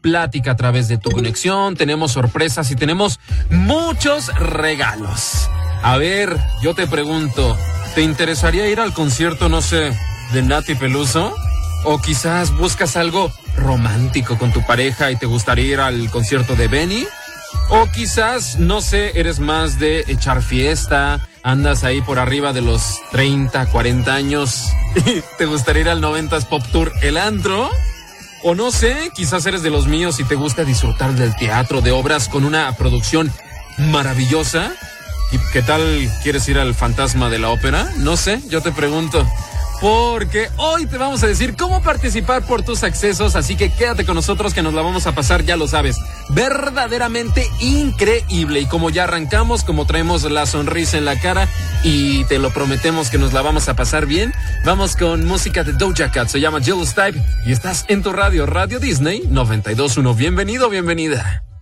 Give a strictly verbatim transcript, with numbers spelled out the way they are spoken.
plática a través de tu conexión, tenemos sorpresas y tenemos muchos regalos. A ver, yo te pregunto, ¿te interesaría ir al concierto, no sé, de Nati Peluso? ¿O quizás buscas algo romántico con tu pareja y te gustaría ir al concierto de Benny? ¿O quizás, no sé, eres más de echar fiesta, andas ahí por arriba de los treinta, cuarenta años y te gustaría ir al noventas Pop Tour El Antro? O no sé, quizás eres de los míos y te gusta disfrutar del teatro, de obras con una producción maravillosa. ¿Y qué tal quieres ir al Fantasma de la Ópera? No sé, yo te pregunto. Porque hoy te vamos a decir cómo participar por tus accesos, así que quédate con nosotros que nos la vamos a pasar, ya lo sabes, verdaderamente increíble. Y como ya arrancamos, como traemos la sonrisa en la cara y te lo prometemos que nos la vamos a pasar bien, vamos con música de Doja Cat, se llama Jealous Type y estás en tu radio, Radio Disney noventa y dos punto uno. Bienvenido, bienvenida.